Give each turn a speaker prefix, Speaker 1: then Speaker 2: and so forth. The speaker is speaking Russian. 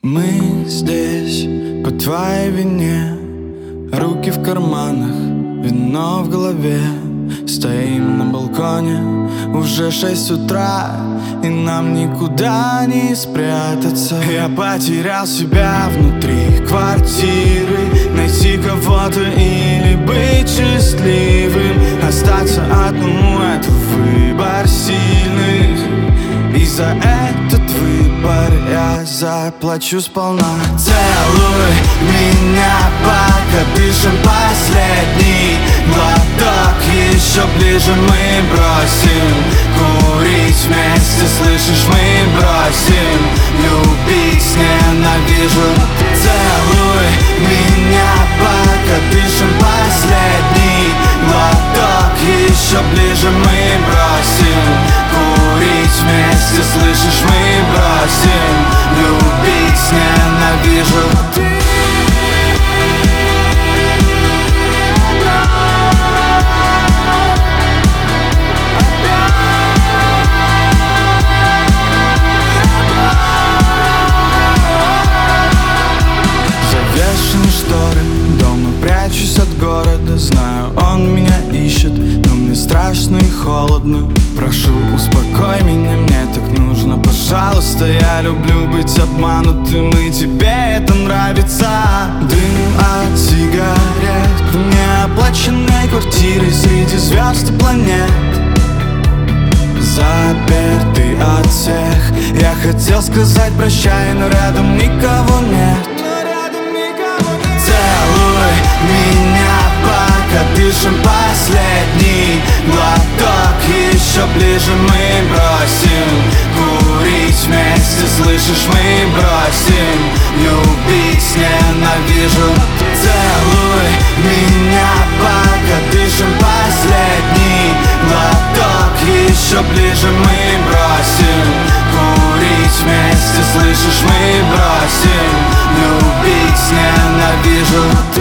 Speaker 1: Мы здесь по твоей вине, руки в карманах, вино в голове. Стоим на балконе, уже 6 утра, и нам никуда не спрятаться. Я потерял себя внутри квартиры, найти кого-то или быть счастливым. Остаться одному — это выбор сильных, и за этот выбор я заплачу сполна. Целуй меня, пока дышим последний глоток. Еще ближе мы бросим курить вместе, слышишь, мы бросим любить, ненавижу. Целуй меня, пока дышим последний глоток. Еще ближе мы бросим курить вместе, слышишь, мы бросим любить, ненавижу. Шторы, дома прячусь от города. Знаю, он меня ищет, но мне страшно и холодно. Прошу, успокой меня, мне так нужно, пожалуйста. Я люблю быть обманутым, и тебе это нравится. Дым от сигарет в неоплаченной квартире среди звезд и планет. Запертый от всех, я хотел сказать прощай, но рядом никого нет. Целуй меня, пока дышим последний глоток. Еще ближе мы бросим курить вместе, слышишь, мы бросим любить, ненавижу. Целуй меня, пока дышим последний глоток. Еще ближе мы бросим курить вместе, слышишь, мы бросим любить, ненавижу.